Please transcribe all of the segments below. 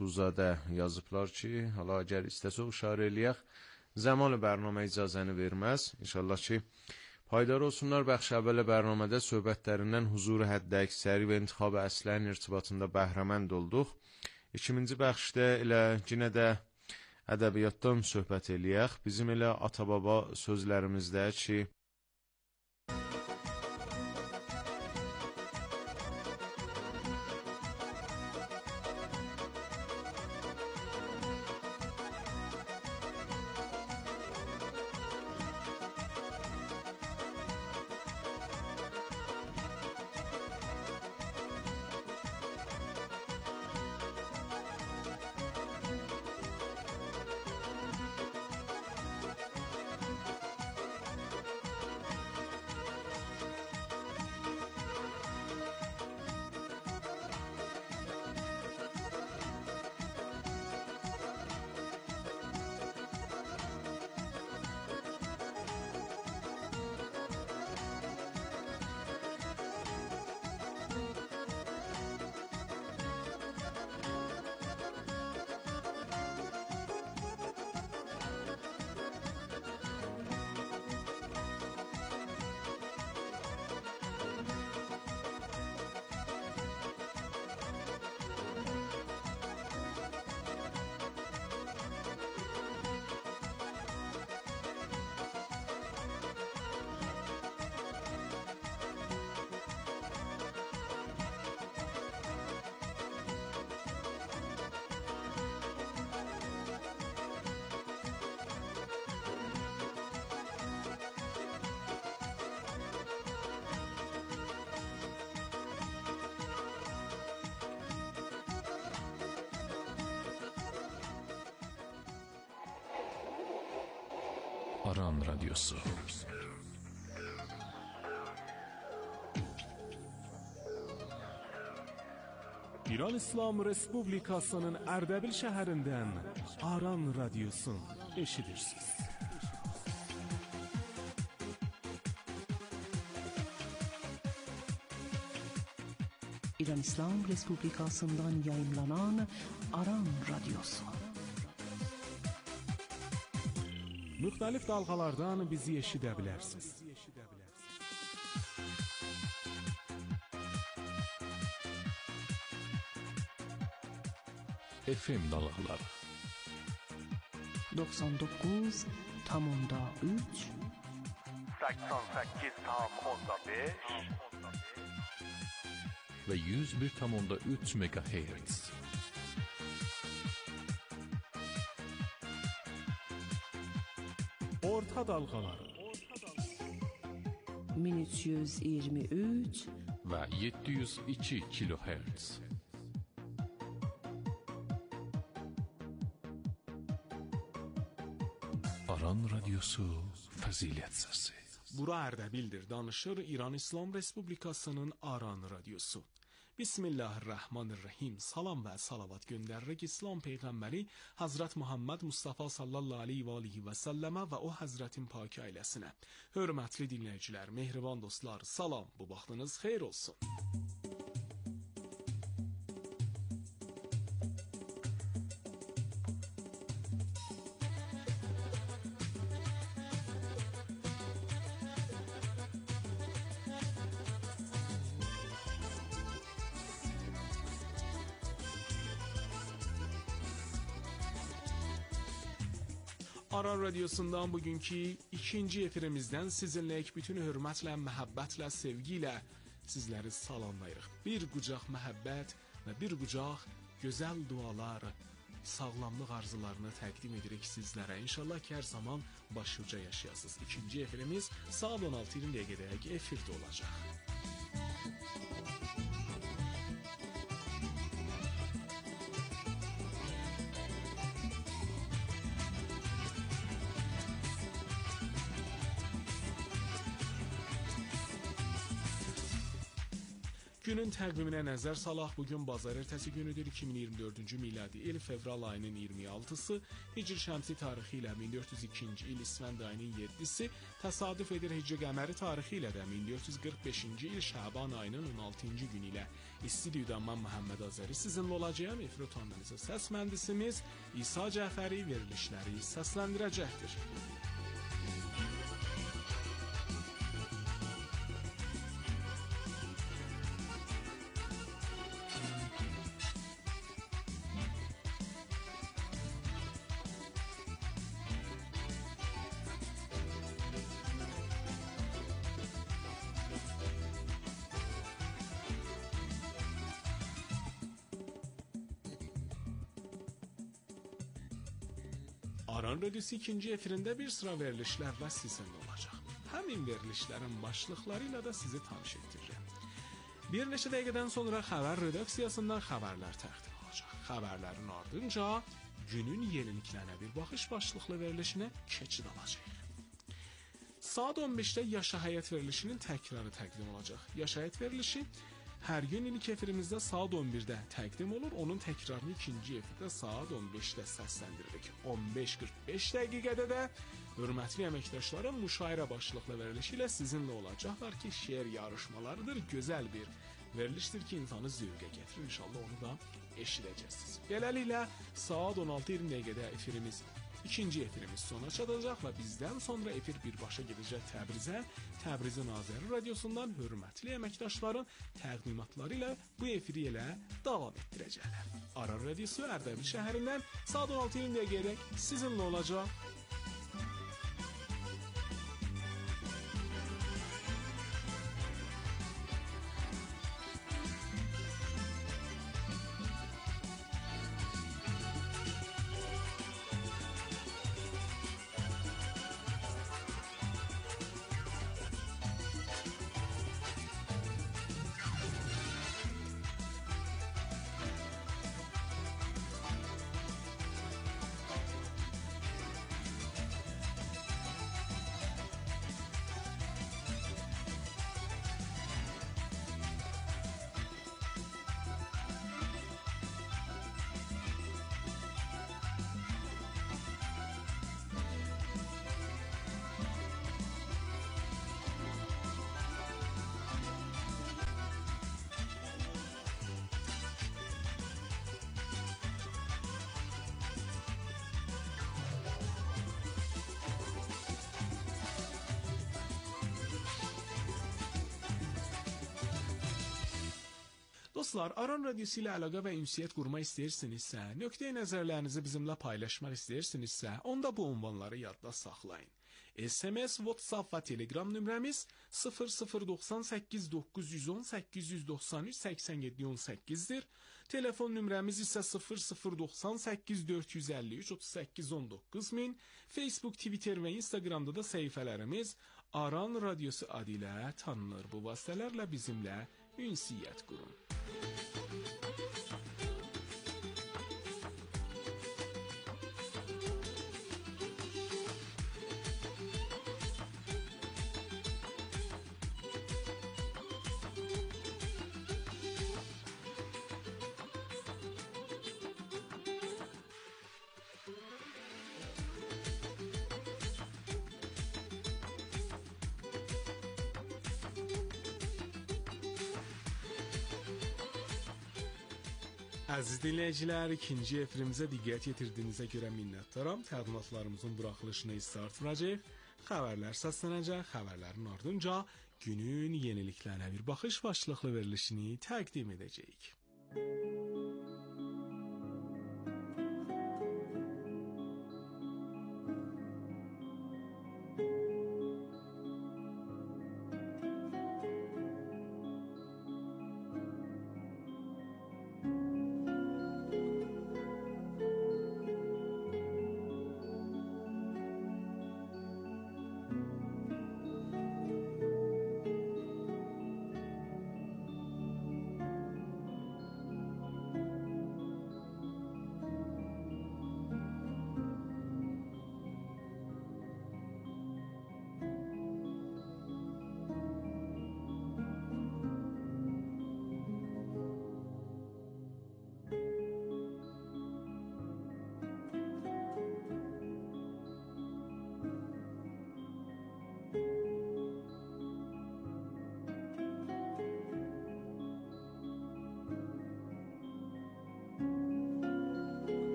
Ruzadə yazıblar ki, hala əgər istəsək uşarə eləyək, zamanı bərnamə icazəni verməz. İnşallah ki, paydarı olsunlar. Bəxş əvvələ bərnamədə söhbətlərindən huzuru həddə əksəri və intiqab əslərin irtibatında bəhrəmənd olduq. İkinci bəxşdə elə yenə də ədəbiyyatdan söhbət eləyək. Bizim elə ata-baba sözlərimizdə ki, Aran Radyosu. İran İslam Respublikasının Ərdəbil şəhərindən Aran Radyosu eşidirsiniz. İran İslam Respublikasından yayımlanan Aran Radyosu. Müxtəlif dalğalardan bizi eşidə bilərsiniz. FM dalğaları 99.3 88.5 və 101.3 MHz. Orta dalğaları 1323 və 702 kHz. Aran Radyosu fəzilət səsi. Bura Ərdəbildir, danışır İran İslam Respublikasının Aran Radyosu. Bismillahirrahmanirrahim. Salam və salavat göndəririk İslam Peyğəmbəri Hazret Muhammed Mustafa sallallahu aleyhi və səlləmə və o Həzrətin pak ailəsinə. Hörmətli dinləyicilər, mehriban dostlar, salam, bu vaxtınız xeyir olsun. Aran Radyosu'ndan bugünkü ikinci efirimizden sizinleyik bütün hürmetle, məhəbbətlə, sevgiyle sizleri salamlayırıq. Bir qucaq məhəbbət və bir qucaq gözəl dualar, sağlamlıq arzularını təqdim edirik sizlərə. İnşallah ki, hər zaman başuca yaşayasınız. İkinci efirimiz saat 16:20'ye gedək efirdə olacaq. Günün təqviminə nəzər salaq. Bugün bazar ertəsi günüdür. 2024-cü miladi il fevral ayının 26-sı, Hicr şəmsi tarixi ilə 1402-ci il İsfənd ayının 7-si, təsadüf edir Hicr qəməri tarixi ilə də 1445-ci il Şaban ayının 16-cı günü ilə. İstudiyada mən Məhəmməd Azəri sizinlə olacağam. Efir utanınızı səs mühəndisimiz İsa Cəfəri verilişləri səsləndirəcəkdir. Aran Radiosu ikinci efirində bir sıra verilişlərlə sizinlə olacaq. Həmin verilişlərin başlıqları ilə də sizi tanış etdirirəm. Bir neçə dəqiqədən sonra xəbər redaksiyasından xəbərlər təqdim olacaq. Xəbərlərin ardınca günün yeniliklərinə bir baxış başlıqlı verilişinə keçid alacaq. Saat 15-də Yaşa Həyat verilişinin təkrarı təqdim olacaq. Yaşa Həyat verilişi hər gün ilk efirimizdə saat 11-də təqdim olur. Onun təkrarını ikinci efirdə saat 15-də səsləndiririk. 15:45 dəqiqədə də hörmətli əməkdaşlarım müşairə başlıqlı verilişi ilə sizinlə olacaqlar ki, şeir yarışmalarıdır. Gözəl bir verilişdir ki, insanı zövqə gətirir. İnşallah onu da eşidəcəksiniz. Beləliklə saat 16:20 dəqiqədə İkinci efirimiz sona çatacaq və bizdən sonra efir birbaşa gedəcək Təbrizə. Təbrizin Azəri Radiosundan hörmətli əməkdaşların təqdimatları ilə bu efiri elə davam etdirəcəklər. Aran Radiosu Ərdəbil şəhərindən saat 16:20 dəqiqədə sizinlə olacaq. Dostlar, Aran Radiosu ilə əlaqə və ünsiyyət qurmaq istəyirsinizsə, nöqteyi nəzərlərinizi bizimlə paylaşmaq istəyirsinizsə, onda bu ünvanları yadda saxlayın. SMS, WhatsApp və Telegram nömrəmiz 0098 910 893 87 18-dir. Telefon nömrəmiz isə 0098 453 38 19 min. Facebook, Twitter və Instagramda da səhifələrimiz Aran Radiosu adı ilə tanınır. Bu vasitələrlə bizimlə ünsiyyət qurun. Əziz dinləyicilər, ikinci efirimizə diqqət yetirdiyinizə görə minnətdaram. Təqdimatlarımızın buraxılışına hissə artıracaq, xəbərlər səslənəcək, xəbərlərin ardınca günün yeniliklərinə bir baxış başlıqlı verilişini təqdim edəcəyik.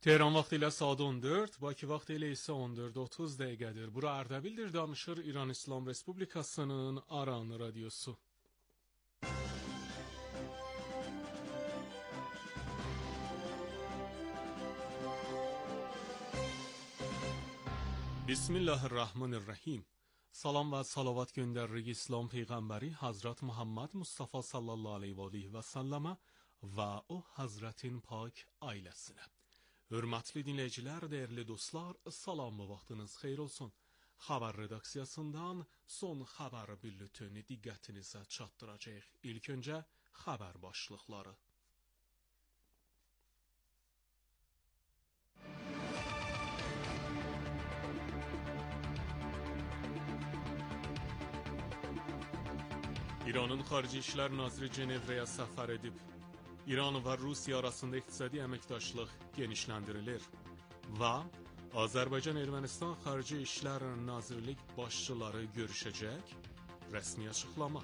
Tehran vaxtı ilə saat 14, Bakı vaxtı ilə isə 14:30 dəqiqədir. Bura Ərdəbildir, danışır İran İslam Respublikasının Aran radiosu. Bismillahirrahmanirrahim. Salam və salavat göndəririk İslam Peyğəmbəri Hazrat Muhammed Mustafa sallallahu aleyhi və səlləmə və o Hazretin pak ailəsinə. Hörmətli dinləyicilər, dəyərli dostlar, salam və vaxtınız xeyir olsun. Xəbər redaksiyasından son xəbər bülletini diqqətinizə çatdıracağıq. İlk öncə xəbər başlıqları. İranın Xarici İşlər Naziri Cenevrəyə səfər edib. İran və Rusiya arasında iqtisadi əməkdaşlıq genişləndirilir. Və Azərbaycan-Ermənistan Xarici İşlər Nazirlik başçıları görüşəcək. Rəsmi açıqlama.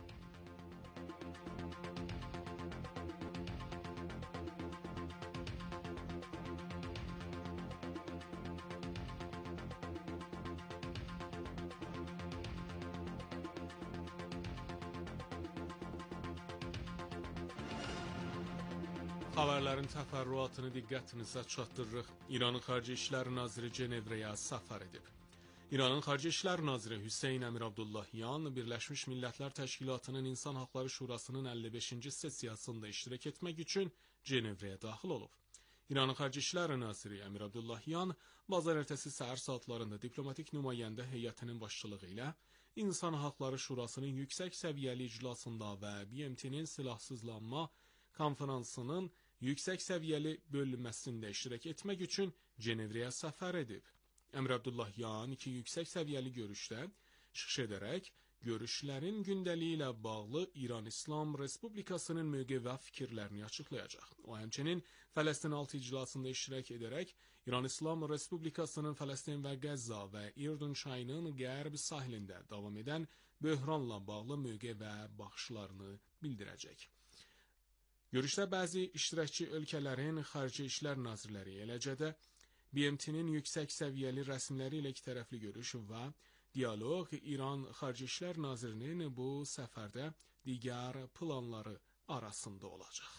Xəbərlərin təfərrüatını diqqətinizə çatdırırıq. İranın Xarici İşlər Naziri Cenevrəyə səfər edib. İranın Xarici İşlər Naziri Hüseyn Əmir Abdullahyan Birləşmiş Millətlər Təşkilatının İnsan Haqları Şurasının 55-ci sessiyasında iştirak etmək üçün Cenevrəyə daxil olub. İranın Xarici İşlər Naziri Əmir Abdullahyan bazar ertəsi səhər saatlarında diplomatik nümayəndə heyətinin başçılığı ilə İnsan Haqları Şurasının yüksək səviyyəli iclasında və BMT-nin silahsızlanma konferansının yüksək səviyyəli bölünməsində iştirak etmək üçün Cenevrəyə səfər edib. Əmir Abdullahyan iki yüksək səviyyəli görüşdə çıxış edərək görüşlərin gündəliyi ilə bağlı İran İslam Respublikasının mövqe və fikirlərini açıqlayacaq. O həmçinin Fələstin altı iclasında iştirak edərək İran İslam Respublikasının Fələstin və Qəzza və İrdun çayının qərb sahilində davam edən böhranla bağlı mövqe və baxışlarını bildirəcək. Görüşdə bəzi iştirakçı ölkələrin Xarici İşlər Nazirləri, eləcə də BMT-nin yüksək səviyyəli rəsmiləri ilə ikitərəfli görüş və dialoq İran Xarici İşlər Nazirinin bu səfərdə digər planları arasında olacaq.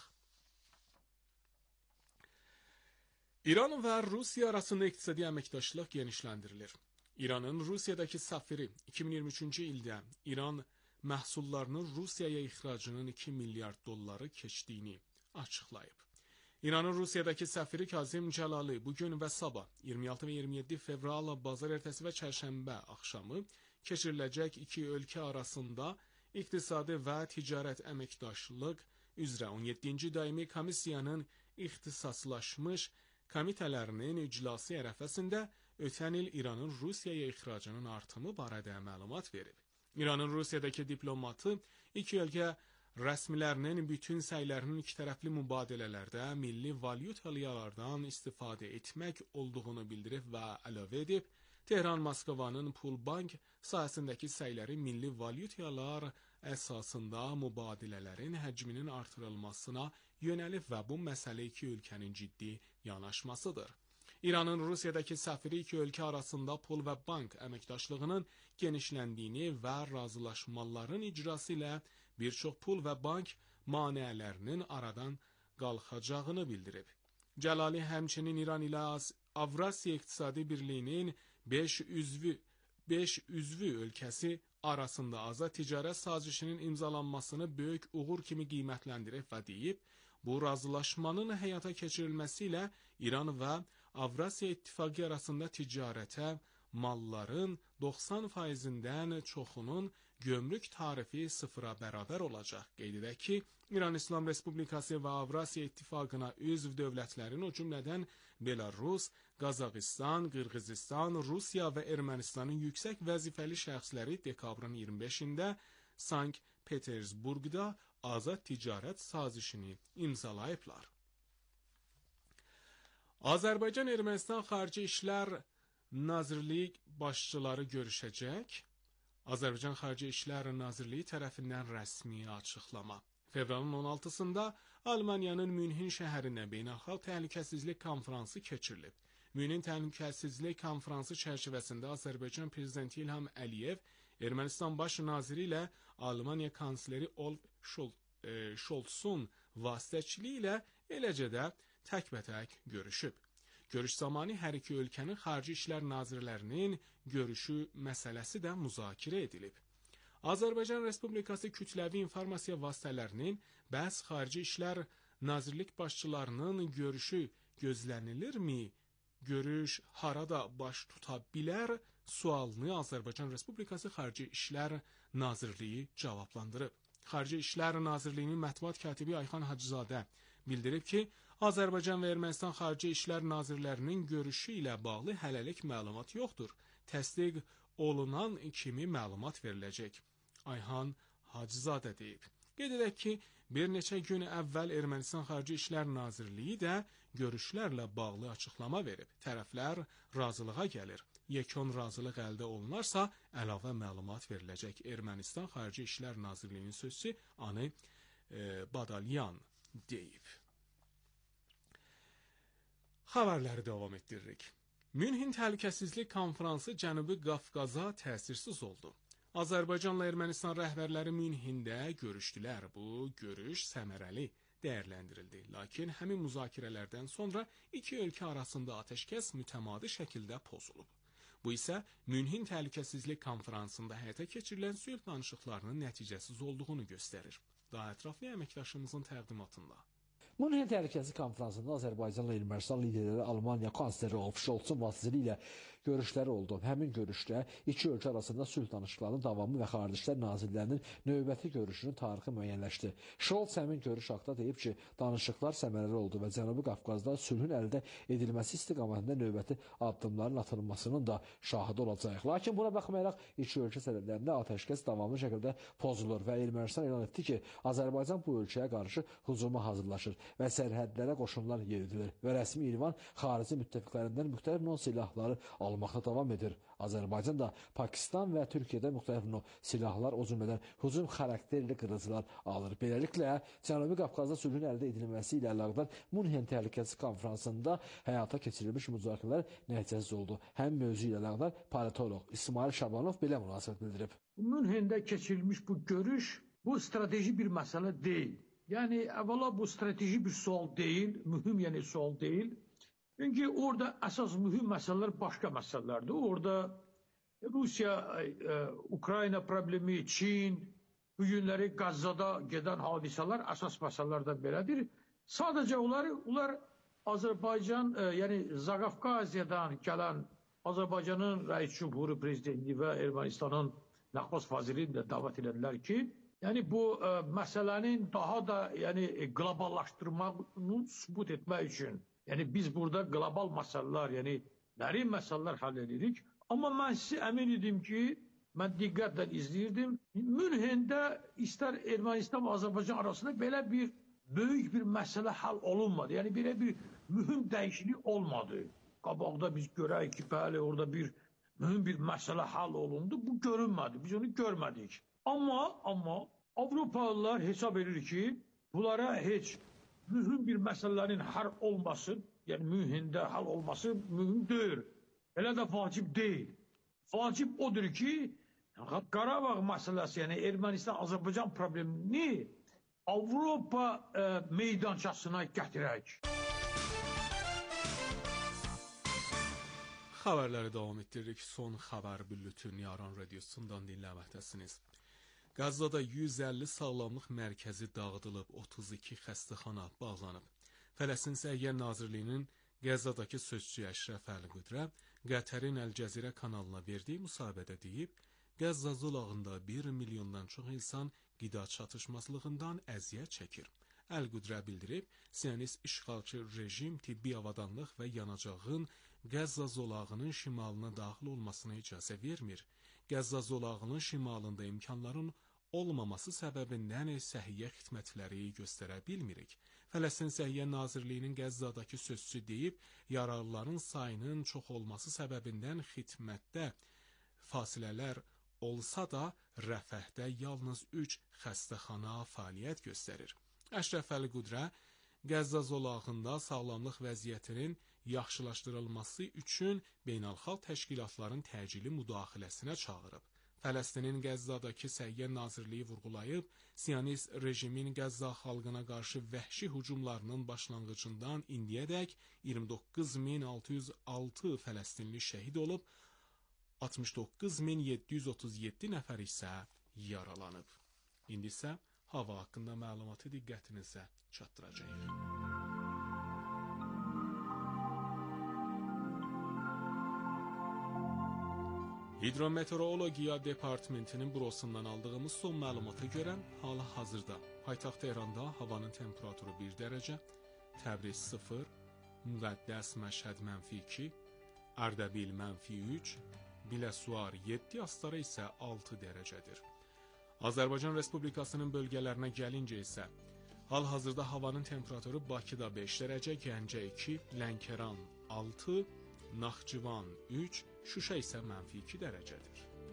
İran və Rusiya arasında iqtisadi əməkdaşlıq genişləndirilir. İranın Rusiyadakı səfiri 2023-cü ildə İran məhsullarının Rusiyaya ixracının 2 milyard dolları keçdiyini açıqlayıb. İranın Rusiyadakı səfiri Kazim Cəlali bugün və sabah 26 və 27 fevral bazar ertəsi və çərşənbə axşamı keçiriləcək iki ölkə arasında iqtisadi və ticarət əməkdaşlıq üzrə 17-ci daimi komissiyanın ixtisaslaşmış komitələrinin iclası ərəfəsində ötən il İranın Rusiyaya ixracının artımı barədə məlumat verib. İranın Rusiyadakı diplomatı iki ölkə rəsmilərinin bütün səylərinin ikitərəfli mübadilələrdə milli valyutalardan istifadə etmək olduğunu bildirib və əlavə edib, Tehran Moskvanın pul bank sahəsindəki səyləri milli valyutalar əsasında mübadilələrin həcminin artırılmasına yönəlib və bu məsələ iki ölkənin ciddi yanaşmasıdır. İranın Rusiyadakı səfiri iki ölkə arasında pul və bank əməkdaşlığının genişləndiyini və razılaşmaların icrası ilə bir çox pul və bank maneələrinin aradan qalxacağını bildirib. Cəlali həmçinin İran ilə Avrasiya İqtisadi Birliyinin 5 üzvü ölkəsi arasında azad ticarət sazişinin imzalanmasını böyük uğur kimi qiymətləndirib və deyib, bu razılaşmanın həyata keçirilməsi ilə İran və Avrasiya İttifaqı arasında ticarətə malların 90%-dən çoxunun gömrük tarifi sıfıra bərabər olacaq. Qeyd edək ki, İran İslam Respublikası və Avrasiya İttifaqına üzv dövlətlərin o cümlədən Belarus, Qazaxıstan, Qırğızistan, Rusiya və Ermənistanın yüksək vəzifəli şəxsləri dekabrın 25-də Sankt-Petersburgda azad ticarət sazişini imzalayıblar. Azərbaycan-Ermənistan Xarici İşlər Nazirlik başçıları görüşəcək. Azərbaycan Xarici İşlər Nazirliyi tərəfindən rəsmi açıqlama. Fevralın 16-sında Almaniyanın Münhin şəhərində beynəlxalq təhlükəsizlik konfransı keçirilib. Münhin təhlükəsizlik konfransı çərçivəsində Azərbaycan prezidenti İlham Əliyev Ermənistan baş naziri ilə Almaniya kansleri Olaf Scholz'un vasitəçiliyi ilə eləcə də təkbətək görüşüb. Görüş zamanı hər iki ölkənin xarici işlər nazirlərinin görüşü məsələsi də müzakirə edilib. Azərbaycan Respublikası kütləvi informasiya vasitələrinin bəs xarici işlər nazirlik başçılarının görüşü gözlənilirmi? Görüş harada baş tuta bilər? Sualını Azərbaycan Respublikası Xarici İşlər Nazirliyi cavablandırıb. Xarici İşlər Nazirliyinin mətbuat katibi Ayxan Hacızadə bildirib ki, Azərbaycan və Ermənistan Xarici İşlər Nazirlərinin görüşü ilə bağlı hələlik məlumat yoxdur. Təsdiq olunan kimi məlumat veriləcək. Ayxan Hacızadə deyib. Qeyd edək ki, bir neçə gün əvvəl Ermənistan Xarici İşlər Nazirliyi də görüşlərlə bağlı açıqlama verib. Tərəflər razılığa gəlir. Yekun razılıq əldə olunarsa, əlavə məlumat veriləcək. Ermənistan Xarici İşlər Nazirliyinin sözçüsü Ani Badalyan deyib. Xəbərləri davam etdiririk. Münhin Təhlükəsizlik Konfransı Cənubi Qafqaza təsirsiz oldu. Azərbaycanla Ermənistan rəhbərləri Münhində görüşdülər. Bu görüş səmərəli dəyərləndirildi. Lakin həmin müzakirələrdən sonra iki ölkə arasında atəşkəs mütəmadi şəkildə pozulub. Bu isə Münhin Təhlükəsizlik Konfransında həyata keçirilən sülh danışıqlarının nəticəsiz olduğunu göstərir. Daha ətraflı əməkdaşımızın təqdimatında. Münhin Təhlükəsizlik Konfransında Azərbaycanla Ermənistan liderləri Almaniya kansleri Olaf Scholz'un vasitəsilə ilə görüşləri oldu. Həmin görüşdə iki ölkə arasında sülh danışıqlarının davamı və Xarici İşlər Nazirlərinin növbəti görüşünün tarixi müəyyənləşdi. Scholz həmin görüş haqqında deyib ki, danışıqlar səmərəli oldu və Cənubi Qafqazda sülhün əldə edilməsi istiqamətində növbəti addımların atılmasının da şahidi olacaq. Lakin buna baxmayaraq iki ölkə sərhədlərində atəşkəs davamlı şəkildə pozulur və Ermənistan elan etdi ki, Azərbaycan bu ölkəyə qarşı hücuma hazırlaşır və sərhədlərə qoşunlar yeridilir və rəsmi İrəvan xarici müttəfiqlərindən müxtəlif növ silahları almaqda davam edir. Azərbaycan da Pakistan və Türkiyədə müxtəlif növ silahlar, o cümlədən hücum xarakterli qırıcılar alır. Beləliklə, Cənubi Qafqazda sülhün əldə edilməsi ilə əlaqədar Münhen Təhlükəsizlik Konfransında həyata keçirilmiş müzakirələr nəticəsiz oldu. Həmin mövzu ilə əlaqədar politoloq İsmail Şabanov belə münasibət bildirib. Münhendə keçirilmiş bu görüş bu strateji bir məsələ deyil. Yani evvela bu strateji bir sual değil, mühim yani sual değil. Çünkü orada esas mühim meseleler başka meselelerdi. Orada Rusya, Ukrayna problemi, Çin, bu günleri Gazze'da giden hadiseler esas meselelerden belədir. Sadece onlar Azerbaycan, yani Zaqafqaziyadan gelen Azerbaycan'ın Rəis Cumhuru Prezidenti ve Ermənistan'ın Nəxbas Vazirini de davet edildiler ki, yani bu meselenin daha da yani globallaştırmanı sübut etmek için, yani biz burada global meseleler, yani derin meseleler halledirik. Ama ben size emin edim ki, ben dikkatle izliyordum. Münhen'de ister Ermənistan ve Azerbaycan arasında böyle bir büyük bir mesele hal olunmadı. Yani böyle bir mühim değişiklik olmadı. Qabaqda biz görək ki, bəli orada bir mühim bir mesele hal olundu. Bu görünmedi. Biz onu görmedik. Ama Avrupalılar hesap edir ki, bunlara heç mühim bir meselelerin hal olması, yani Münhen'de hal olması mühim değil. Elə de vacip değil. Vacip odur ki, Qarabağ meselesi, yani Ermənistan-Azərbaycan problemini Avropa meydançasına gətirək. Xəbərləri davam etdiririk. Son xəbər bülletini Aran Radiosundan dinləməkdəsiniz. Qəzzada 150 sağlamlıq mərkəzi dağıdılıb, 32 xəstəxana bağlanıb. Fələstin Səhiyyə Nazirliyinin Qəzzadakı sözçü Əşrəf Əl-Qüdrə Qətərin Əl-Cəzirə kanalına verdiyi müsahibədə deyib, Qəzza zolağında 1 milyondan çox insan qida çatışmazlığından əziyyət çəkir. Əl-Qüdrə bildirib, Siyonist işğalçı rejim tibbi avadanlıq və yanacağın Qəzza zolağının şimalına daxil olmasına icazə vermir. Qəzza zolağının şimalında imkanların olmaması səbəbindən səhiyyə xidmətləri göstərə bilmirik. Fələstin Səhiyyə Nazirliyinin Qəzzadakı sözçüsü deyib, yaralıların sayının çox olması səbəbindən xidmətdə fasilələr olsa da, Rəfəhdə yalnız 3 xəstəxana fəaliyyət göstərir. Əşrəf Əli Qudrə Qəzza zolağında sağlamlıq vəziyyətinin yaxşılaşdırılması üçün beynəlxalq təşkilatların təcili müdaxiləsinə çağırıb. Fələstinin Qəzzadakı Səhiyyə Nazirliyi vurğulayıb, Siyonist rejimin Qəzza xalqına qarşı vəhşi hücumlarının başlanğıcından indiyədək 29606 fələstinli şəhid olub, 69737 nəfər isə yaralanıb. İndi isə hava haqqında məlumatı diqqətinizə çatdıracağıq. Hidrometeorologiya Departamentinin bürosundan aldığımız son məlumata görə hal-hazırda paytaxt Tehranda havanın temperaturu 1 dərəcə, Təbriz 0, Müqəddəs Məşhəd -2, Ərdəbil -3, Biləsuvar 7, Astara isə 6 dərəcədir. Azərbaycan Respublikasının bölgələrinə gəlincə isə hal-hazırda havanın temperaturu Bakıda 5 dərəcə, Gəncə 2, Lənkəran 6, Naxçıvan 3, Şuşa isə -2 dərəcədir.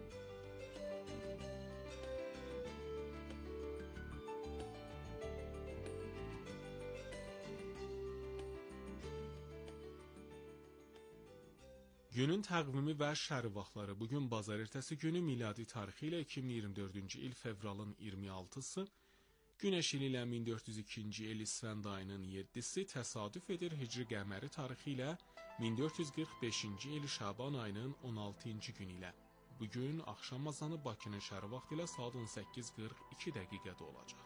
Günün təqvimi və şəhəri vaxtları bugün bazar ertəsi günü miladi tarixi ilə 2024-cü il fevralın 26-sı, Günəş ili ilə 1402-ci il İsfənd ayının 7-si təsadüf edir hicri qəməri tarixi ilə 1445-ci il Şaban ayının 16-cı günü ilə. Bugün axşam azanı Bakının şəhəri vaxtı ilə saat 18:42 dəqiqədə olacaq.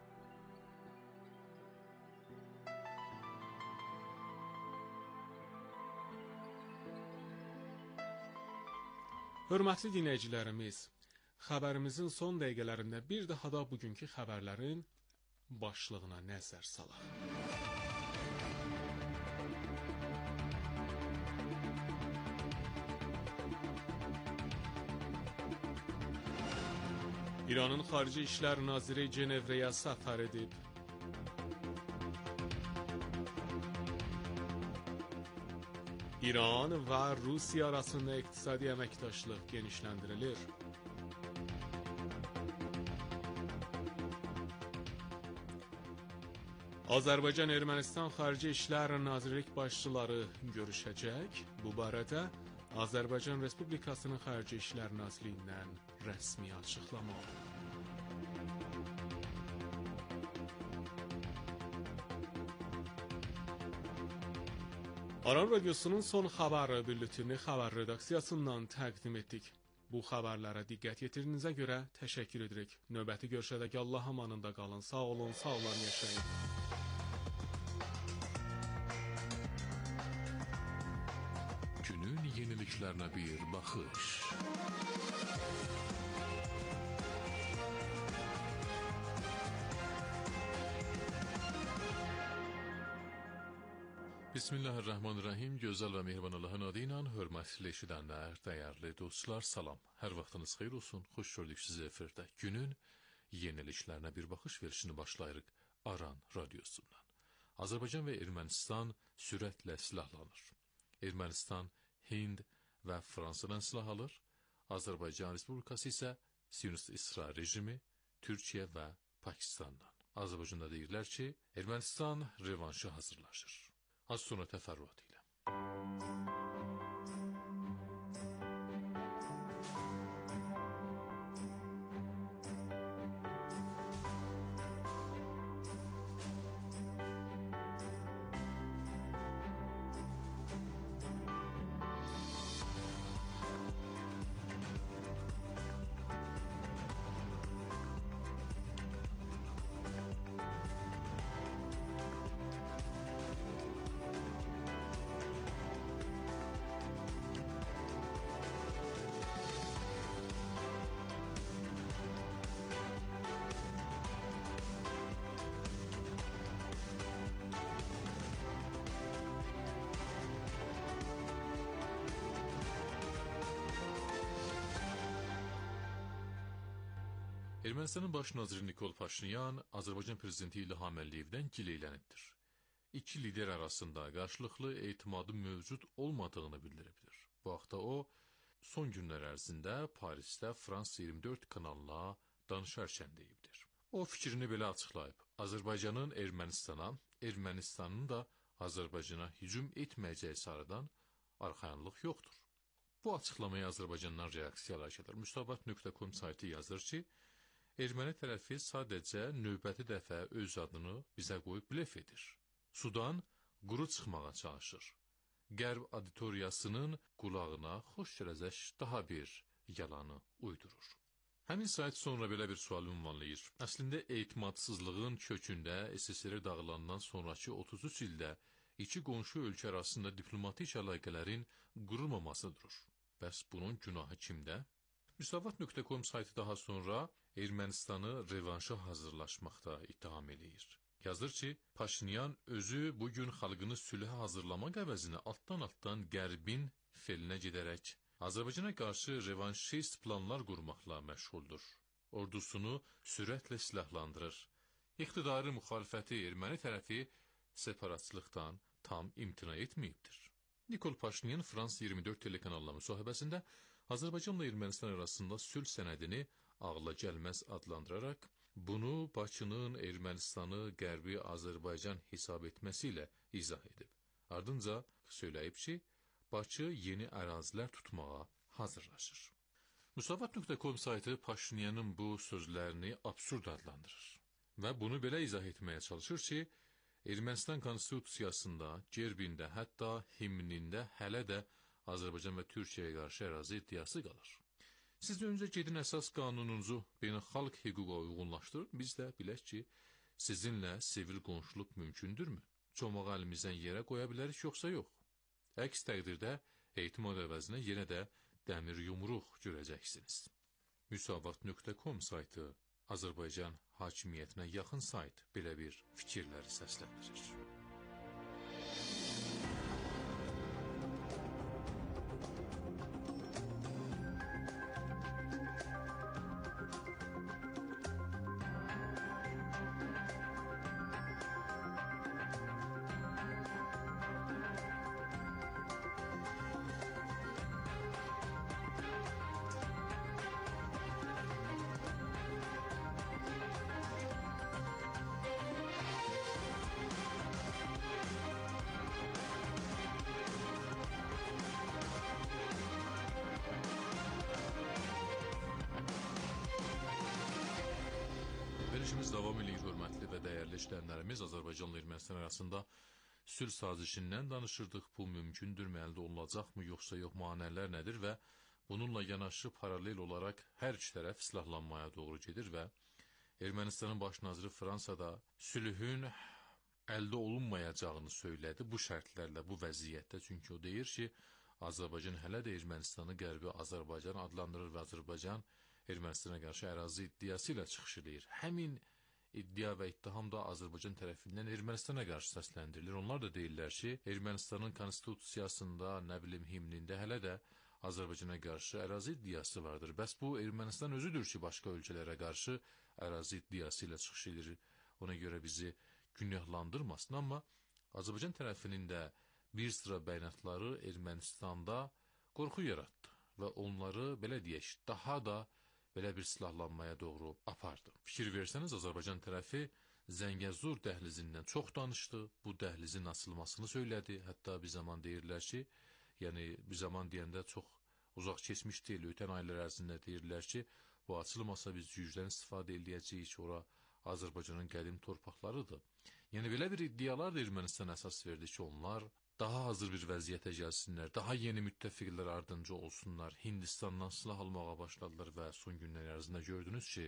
Hörmətli dinləyicilərimiz, xəbərimizin son dəqiqələrində bir daha da bugünkü xəbərlərin başlığına nəzər salaq. İranın Xarici İşlər Naziri Cenevrəyə səfər edib. İran və Rusiya arasında iqtisadi əməkdaşlıq genişləndirilir. Azərbaycan-Ermənistan Xarici İşlər Nazirlik başçıları görüşəcək. Bu barədə Azərbaycan Respublikasının Xarici İşlər Nazirliyindən rəsmi açıqlama oldu. Aran Radiosunun son xəbər bülletini xəbər redaksiyasından təqdim etdik. Bu xəbərlərə diqqət yetirdiyinizə görə təşəkkür edirik. Növbəti görüşədək Allah amanında qalın. Sağ olun, sağlam yaşayın. Günün yeniliklərine bir baxış. Bismillahirrahmanirrahim. Gözəl və mehriban Allahın adı ilə hörmətli eşidənlər, dəyərli dostlar, salam. Hər vaxtınız xeyir olsun. Xoş gördük sizi efirdə. Günün yeniliklərinə bir baxış verişini başlayırıq Aran Radiosundan. Azərbaycan və Ermənistan sürətlə silahlanır. Ermənistan, Hind və Fransadan silah alır. Azərbaycan Respublikası isə Siyonist İsrail rejimi, Türkiyə və Pakistandan. Azərbaycanda deyirlər ki, Ermənistan revanşı hazırlaşır. Az sonra təfərrüatı ilə. Ermənistanın baş naziri Nikol Paşinyan Azərbaycan prezidenti İlham Əliyevdən gileylənibdir. İki lider arasında qarşılıqlı etimadın mövcud olmadığını bildiribdir. Bu haqda o, son günlər ərzində Parisdə Frans 24 kanalına danışarkən deyibdir. O fikrini belə açıqlayıb. Azərbaycanın Ermənistana, Ermənistanın da Azərbaycana hücum etməyəcəyi sarıdan arxayanlıq yoxdur. Bu açıqlamaya Azərbaycandan reaksiyalar gəlir. Müsavat.com saytı yazır ki, erməni tərəfi sadəcə növbəti dəfə öz adını bizə qoyub blef edir. Sudan quru çıxmağa çalışır. Qərb auditoriyasının qulağına xoş gələcək daha bir yalanı uydurur. Həmin sayt sonra belə bir sual ünvanlayır. Əslində etimadsızlığın kökündə SSR dağılandan sonraki 33 ildə iki qonşu ölkə arasında diplomatik əlaqələrin qurulmaması durur. Bəs bunun günahı kimdə? Müsavat.com saytı daha sonra Ermənistanı revanşa hazırlaşmaqda ittiham eləyir. Yazır ki, Paşinyan özü bugün xalqını sülhə hazırlamaq əvəzinə altdan Qərbin felinə gedərək Azərbaycana qarşı revanşist planlar qurmaqla məşğuldur. Ordusunu sürətlə silahlandırır. İqtidarı müxalifəti erməni tərəfi separatçılıqdan tam imtina etməyibdir. Nikol Paşinyan Frans 24 telekanalına müsahibəsində Azərbaycanla Ermənistan arasında sülh sənədini ağla gəlməz adlandıraraq, bunu Bakının Ermənistanı Qərbi Azərbaycan hesab etməsi ilə izah edib. Ardınca söyləyib ki, Bakı yeni ərazilər tutmağa hazırlaşır. Musavat.com saytı Paşinyanın bu sözlərini absurd adlandırır və bunu belə izah etməyə çalışır ki, Ermənistan konstitusiyasında, gerbində, hətta himnində hələ də Azərbaycan və Türkiyəyə qarşı ərazi iddiası qalır. Siz də öncə gedin əsas qanununuzu beynəlxalq hüquqa uyğunlaşdırın, biz də bilək ki, sizinlə sivil qonşuluq mümkündürmü? Çomağı əlimizdən yerə qoya bilərik, yoxsa yox? Əks təqdirdə etimad əvəzinə yenə də dəmir yumruq görəcəksiniz. Müsavat.com saytı Azərbaycan hakimiyyətinə yaxın sayt belə bir fikirləri səsləndirir. Verilişimiz davam edir, hörmətli və dəyərli işləyənlərimiz. Azərbaycanla Ermənistan arasında sülh sazişindən danışırdıq. Bu mümkündürmü, əldə olunacaqmı, yoxsa yox, manələr nədir və bununla yanaşı paralel olaraq hər iki tərəf silahlanmaya doğru gedir və Ermənistanın baş naziri Fransada sülhün əldə olunmayacağını söylədi bu şərtlərlə, bu vəziyyətdə. Çünki o deyir ki, Azərbaycan hələ də Ermənistanı Qərbi Azərbaycan adlandırır və Azərbaycan Ermənistana qarşı ərazi iddiası ilə çıxış edir. Həmin iddia və ittiham da Azərbaycan tərəfindən Ermənistana qarşı səsləndirilir. Onlar da deyirlər ki, Ermənistanın konstitusiyasında, himnində hələ də Azərbaycana qarşı ərazi iddiası vardır. Bəs bu Ermənistan özüdür ki, başqa ölkələrə qarşı ərazi iddiası ilə çıxış edir. Ona görə bizi günahlandırmasın, amma Azərbaycan tərəfinin də bir sıra bəyanatları Ermənistanda qorxu yaratdı və onları, belə deyək, daha da belə bir silahlanmaya doğru apardı. Fikir versəniz, Azərbaycan tərəfi Zəngəzur dəhlizindən çox danışdı, bu dəhlizin açılmasını söylədi. Hətta bir zaman deyirlər ki, yəni bir zaman deyəndə çox uzaq keçmiş deyil, ötən aylar ərzində deyirlər ki, bu açılmasa biz gücdən istifadə edəcəyik, ora Azərbaycanın qədim torpaqlarıdır. Yəni belə bir iddialar da Ermənistan əsas verdi ki, onlar daha hazır bir vəziyyətə gəlsinlər, daha yeni müttəfiqlər ardınca olsunlar. Hindistandan silah almağa başladılar və son günlər ərzində gördünüz ki,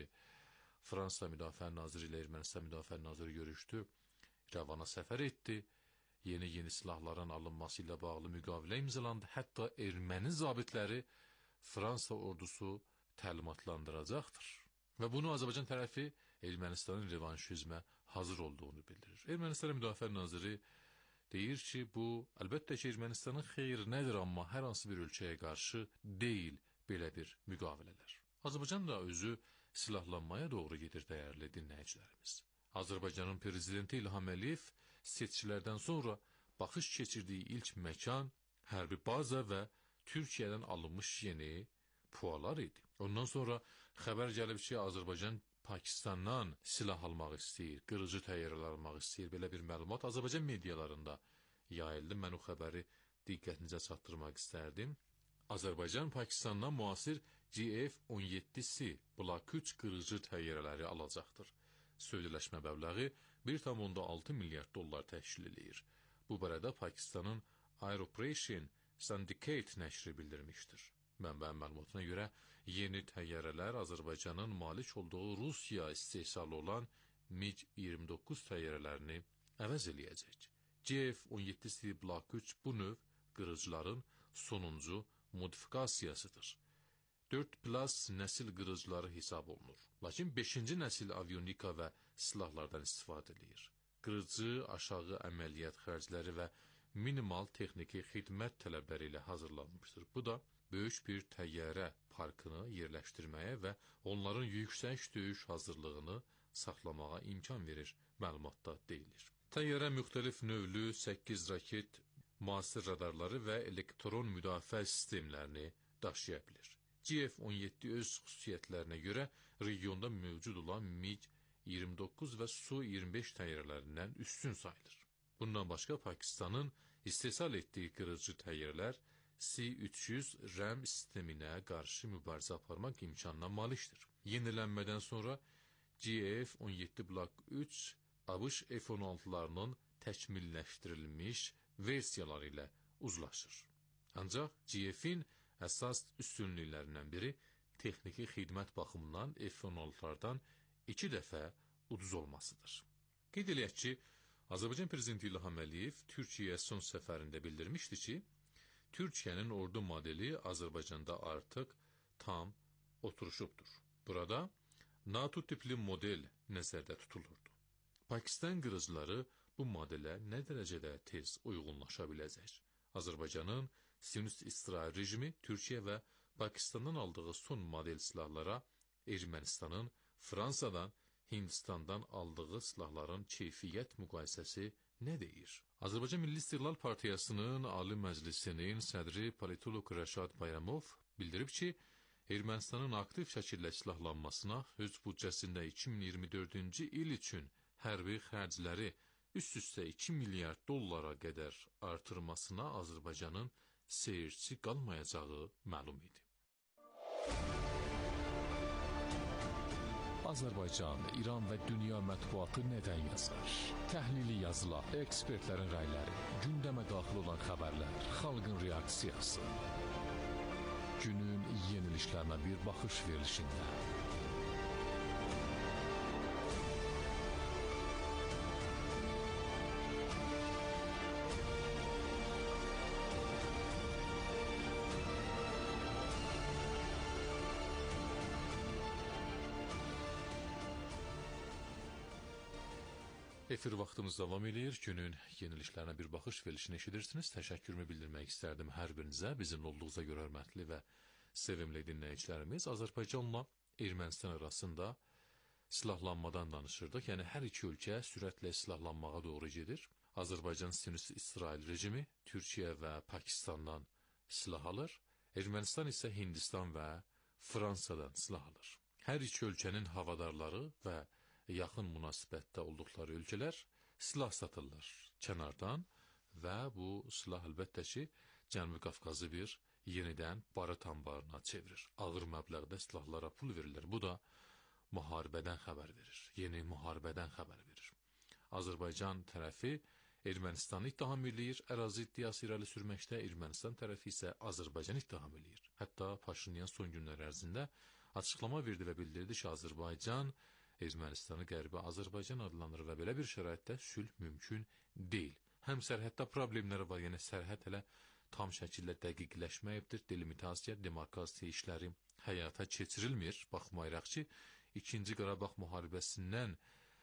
Fransa Müdafiə Naziri ilə Ermənistan Müdafiə Naziri görüşdü, İrəvana səfər etdi, yeni silahların alınması ilə bağlı müqavilə imzalandı. Hətta erməni zabitləri Fransa ordusu təlimatlandıracaqdır. Və bunu Azərbaycan tərəfi Ermənistanın revanşizmə hazır olduğunu bildirir. Ermənistan Müdafiə Naziri deyir ki, bu əlbəttə ki, Ermənistanın xeyrinədir, amma hər hansı bir ölkəyə qarşı deyil belə bir müqavilələr. Azərbaycan da özü silahlanmaya doğru gedir, dəyərli dinləyicilərimiz. Azərbaycanın prezidenti İlham Əliyev seçkilərdən sonra baxış keçirdiyi ilk məkan hərbi baza və Türkiyədən alınmış yeni pualar idi. Ondan sonra xəbər gəlib ki, Azərbaycan Pakistandan silah almaq istəyir, qırıcı təyyarələr almaq istəyir. Belə bir məlumat Azərbaycan medialarında yayıldı. Mən o xəbəri diqqətinizə çatdırmaq istərdim. Azərbaycan Pakistandan müasir GF-17C Block 3 qırıcı təyyarələri alacaqdır. Sözləşmə məbləği 1,6 milyard dollar təşkil edir. Bu barədə Pakistanın Aeropressure Syndicate nəşri bildirmişdir. Mənbənin məlumatına görə yeni təyyarələr Azərbaycanın malik olduğu Rusiya istehsalı olan MiG-29 təyyarələrini əvəz eləyəcək. GF-17C Block 3 bu növ qırıcıların sonuncu modifikasiyasıdır. 4+ nəsil qırıcıları hesab olunur. Lakin 5-ci nəsil avionika və silahlardan istifadə edir. Qırıcı aşağı əməliyyat xərcləri və minimal texniki xidmət tələbləri ilə hazırlanmışdır. Bu da böyük bir təyyarə parkını yerləşdirməyə və onların yüksək döyüş hazırlığını saxlamağa imkan verir, məlumatda deyilir. Təyyarə müxtəlif növlü 8 raket, müasir radarları və elektron müdafiə sistemlərini daşıya bilir. GF-17 öz xüsusiyyətlərinə görə regionda mövcud olan MiG-29 və Su-25 təyyarələrindən üstün sayılır. Bundan başqa Pakistanın istehsal etdiyi qırıcı təyyarələr C-300 RAM sisteminə qarşı mübarizə aparmaq imkanına malikdir. Yenilənmədən sonra GF-17 Block 3 ABŞ F-16'larının təkmilləşdirilmiş versiyaları ilə uzlaşır. Ancaq GF-in əsas üstünlüklərindən biri texniki xidmət baxımından F-16'lardan 2 dəfə ucuz olmasıdır. Qeyd eləyək ki, Azərbaycan Prezidenti İlham Əliyev Türkiyəyə son səfərində bildirmişdi ki, Türkiyənin ordu modeli Azərbaycanda artıq tam oturuşubdur. Burada NATO tipli model nəzərdə tutulurdu. Pakistan qırıcıları bu modelə nə dərəcədə tez uyğunlaşa biləcək? Azərbaycanın Siyonist İsrail rejimi Türkiyə və Pakistandan aldığı son model silahlara Ermənistanın Fransadan, Hindistandan aldığı silahların keyfiyyət müqayisəsi nə deyir? Azərbaycan Milli İstiqlal Partiyasının Ali Məclisinin sədri politolog Rəşad Bayramov bildirib ki, Ermənistanın aktiv şəkildə silahlanmasına öz büdcəsində 2024-cü il üçün hərbi xərcləri üst-üstə 2 milyard dollara qədər artırmasına Azərbaycanın seyirci qalmayacağı məlum idi. Azərbaycan, İran və dünya mətbuatı nədən yazır? Təhlili yazılar, ekspertlərin rəyləri, gündəmə daxil olan xəbərlər, xalqın reaksiyası. Günün yenilişlərinə bir baxış verilişində. Efir vaxtımız davam edir. Günün yenilişlərinə bir baxış verilişini eşidirsiniz. Təşəkkürümü bildirmək istərdim hər birinizə. Bizim olduğunuza görə hörmətli və sevimli dinləyicilərimiz. Azərbaycanla Ermənistan arasında silahlanmadan danışırdıq. Yəni hər iki ölkə sürətlə silahlanmağa doğru gedir. Azərbaycan Siyonist İsrail rejimi Türkiyə və Pakistandan silah alır. Ermənistan isə Hindistan və Fransadan silah alır. Hər iki ölkənin havadarları və yaxın münasibətdə olduqları ölkələr silah satırlar kənardan və bu silah əlbəttə ki, Cənubi Qafqazı bir yenidən barıt anbarına çevirir. Ağır məbləğdə silahlara pul verilir. Bu da müharibədən xəbər verir. Yeni müharibədən xəbər verir. Azərbaycan tərəfi Ermənistanı ittiham eləyir, ərazi iddiası irəli sürməkdə, Ermənistan tərəfi isə Azərbaycanı ittiham eləyir. Hətta Paşinyan son günlər ərzində açıqlama verdi və bildirdi ki, Azərbaycan Ermənistanı Qərbi Azərbaycan adlanır və belə bir şəraitdə sülh mümkün deyil. Həm sərhəddə problemləri var, yəni sərhəd hələ tam şəkildə dəqiqləşməyibdir, delimitasiya, demarkasiya işləri həyata keçirilmir, baxmayaraq ki, 2-ci Qarabağ müharibəsindən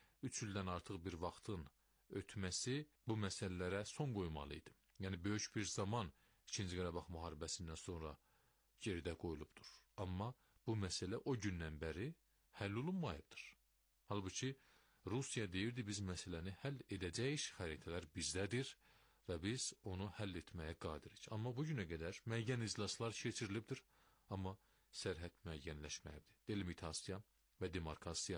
3 ildən artıq bir vaxtın ötməsi bu məsələlərə son qoymalı idi. Yəni, böyük bir zaman 2-ci Qarabağ müharibəsindən sonra geridə qoyulubdur. Amma bu məsələ o gündən bəri həll olunmayıbdır. Halbuki Rusiya deyirdi, biz məsələni həll edəcəyik, xəritələr bizdədir və biz onu həll etməyə qadirik. Amma bugünə qədər müəyyən iclaslar keçirilibdir, amma sərhəd müəyyənləşməyibdir. Delimitasiya və demarkasiya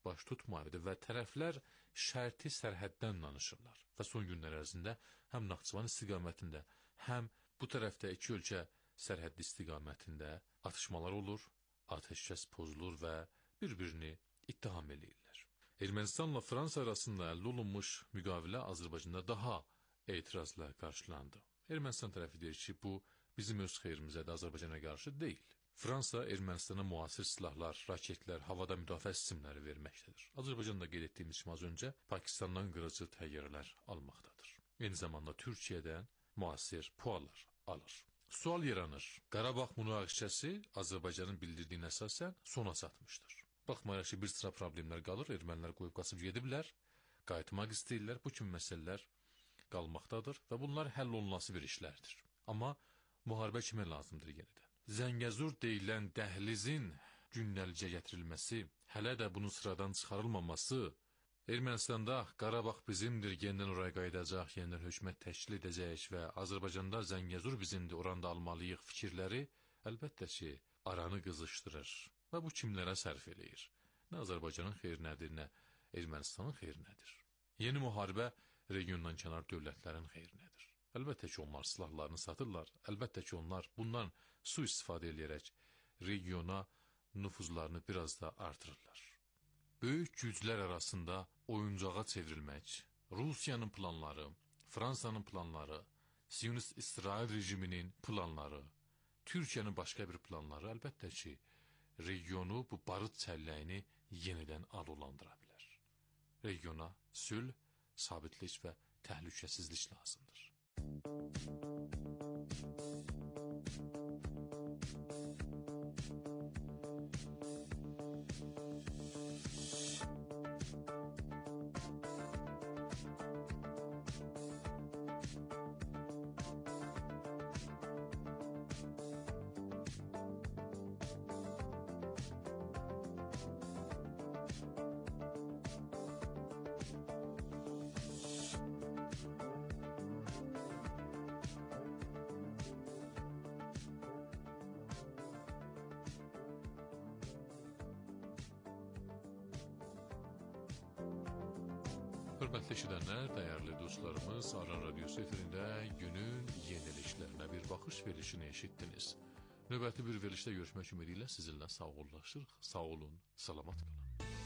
baş tutmayıbdı və tərəflər şərti sərhəddən danışırlar. Və son günlər ərzində həm Naxçıvan istiqamətində, həm bu tərəfdə iki ölkə sərhəddi istiqamətində atışmalar olur, atəşkəs pozulur və bir-birini ittiham eləyirlər. Ermənistanla Fransa arasında əldə olunmuş müqavilə Azərbaycanda daha etirazla qarşılandı. Ermənistan tərəfi deyir ki, bu bizim öz xeyrimizədir, Azərbaycana qarşı deyil. Fransa Ermənistana müasir silahlar, raketlər, havada müdafiə sistemləri verməkdədir. Azərbaycan da qeyd etdiyimiz kimi az öncə Pakistandan qırıcı təyyarələr almaqdadır. Eyni zamanda Türkiyədən müasir PUAlar alır. Sual yaranır. Qarabağ münaqişəsi Azərbaycanın bildirdiyinə əsasən sona çatmışdır. Baxmayaraq ki, bir sıra problemlər qalır, ermənilər qoyub qaçıb gediblər, qayıtmaq istəyirlər, bu kimi məsələlər qalmaqdadır və bunlar həll olunması bir işlərdir. Amma müharibə kimə lazımdır yenidən? Zəngəzur deyilən dəhlizin gündəlicə gətirilməsi, hələ də bunun sıradan çıxarılmaması, Ermənistanda Qarabağ bizimdir, yenidən oraya qayıdacaq, yenidən hökumət təşkil edəcək və Azərbaycanda Zəngəzur bizimdir, oranda almalıyıq fikirləri əlbəttə ki, aranı qızışdırır və bu kimlərə sərf eləyir? Nə Azərbaycanın xeyrinədir, nə Ermənistanın xeyrinədir? Yeni müharibə regiondan kənar dövlətlərin xeyrinədir. Əlbəttə ki, onlar silahlarını satırlar, əlbəttə ki, onlar bundan sui-istifadə edərək regiona nüfuzlarını biraz da artırırlar. Böyük güclər arasında oyuncağa çevrilmək, Rusiyanın planları, Fransanın planları, Siyonist İsrail rejiminin planları, Türkiyənin başqa bir planları əlbəttə ki, regionu, bu barıt çəlləyini yenidən alovlandıra bilər. Regiona sülh, sabitlik və təhlükəsizlik lazımdır. Hörmətli eşidənlər, dəyərli dostlarımız, Aran Radiosu efirində günün yeniliklərinə bir baxış verilişini eşitdiniz. Növbəti bir verilişdə görüşmək ümidi ilə sizinlə sağollaşırıq. Sağ olun, salamat qalın.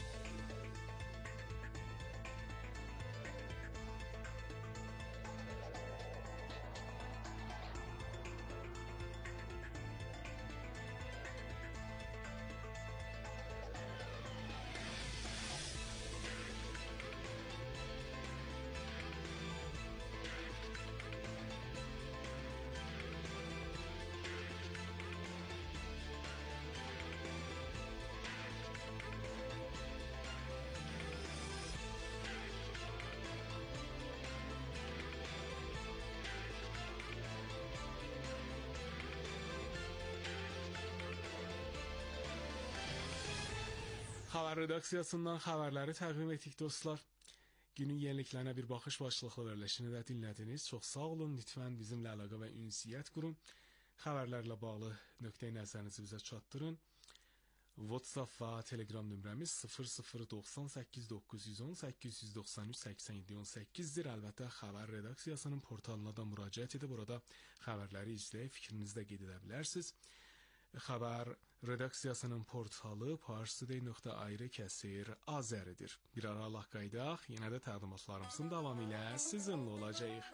Xəbər redaksiyasından xəbərləri təqdim etdik dostlar. Günün yeniliklərinə bir baxış başlıqlı verilişini də dinlədiniz. Çox sağ olun. Lütfən bizimlə əlaqə və ünsiyyət qurun. Xəbərlərlə bağlı nöqteyi nəzərinizi bizə çatdırın. WhatsApp və Telegram nömrəmiz 0098 910 893 87 18-dir. Əlbəttə xəbər redaksiyasının portalına da müraciət edib orada xəbərləri izləyib fikrinizi də qeyd edə bilərsiniz. Xəbər redaksiyasının portalı parstoday.ayrı-azəridir. Bir aralıq qaydaq, yenə də təqdimatlarımızın davamı ilə sizinlə olacağıq.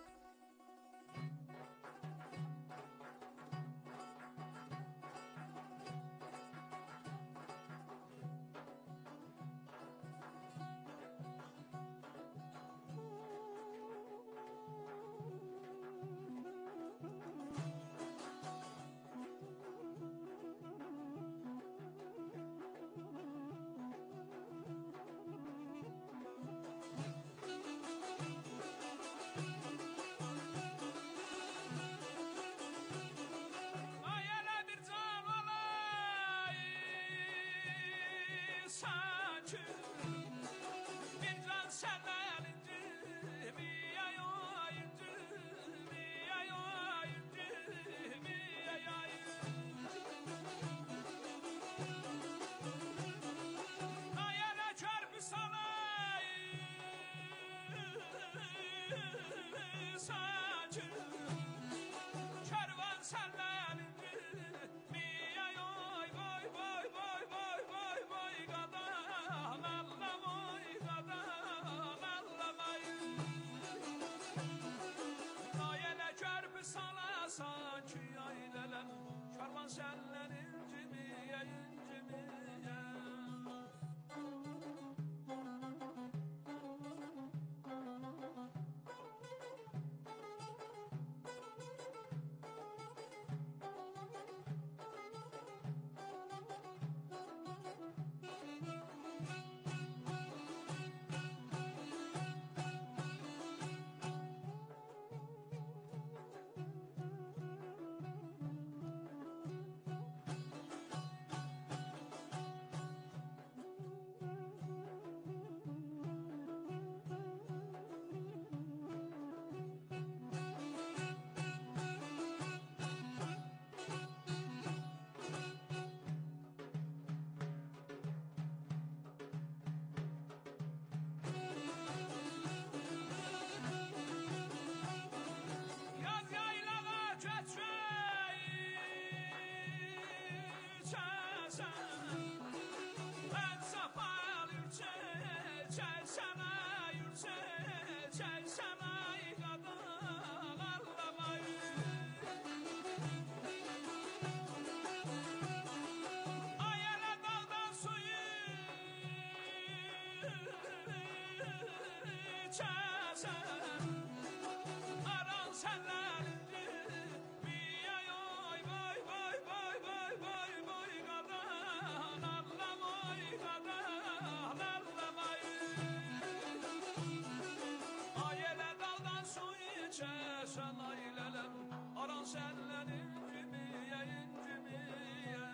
insan senden incimiye incimiye.